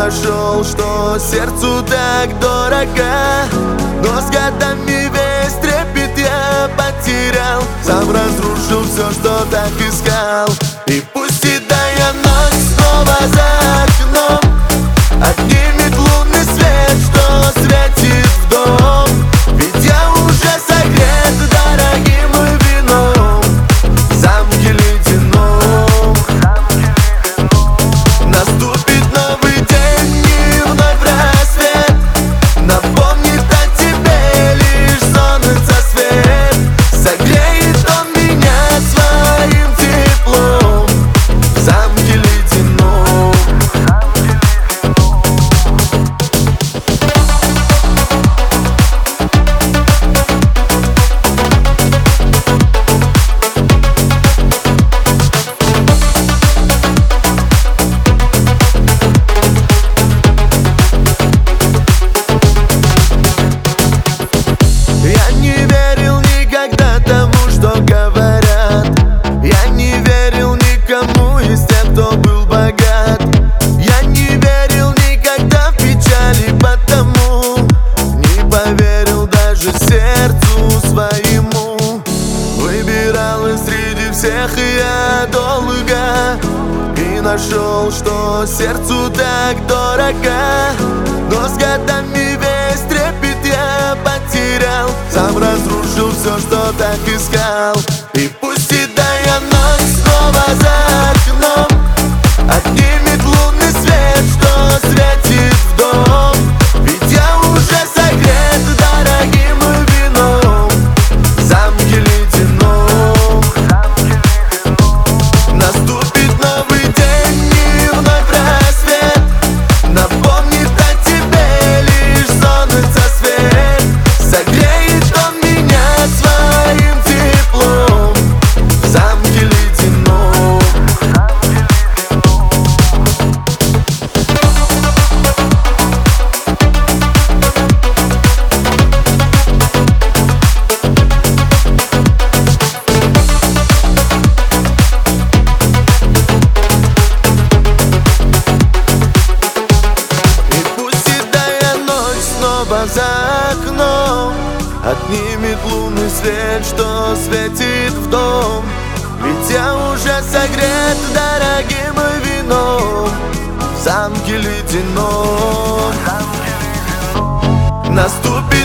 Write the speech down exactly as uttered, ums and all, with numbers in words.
нашел, что сердцу так дорого. Но с годами весь трепет я потерял. Сам разрушил все, что так искал. И пусть седая ночь снова за окном отнимет лунный свет, что светит в дом. Ведь я уже согрет дорогим вином в замке ледяном. Наступит новый день и вновь рассвет напомнит о тебе лишь солнце свет. Согреет он меня своим теплом в замке ледяном. Я не верил никогда тому, что говорят. Я не верил никому из тех, кто был богат. Я не верил никогда в печали, потому не поверил даже сердцу своему. Выбирал и среди всех я долго и нашел, что сердцу так дорого. Но с годами весь трепет я потерял. Сам разрушил все, что так искал. И пусть седая ночь снова за окном отнимет лунный свет, что светит в дом. Ведь я уже согрет дорогим вином в замке ледяном. Наступит новый день и вновь рассвет напомнит о тебе лишь солнце свет. Согреет он меня своим теплом в замке ледяном. И пусть седая ночь снова за окном отнимет лунный свет, что светит в дом. Ведь я уже согрет дорогим вином в замке ледяном. Наступит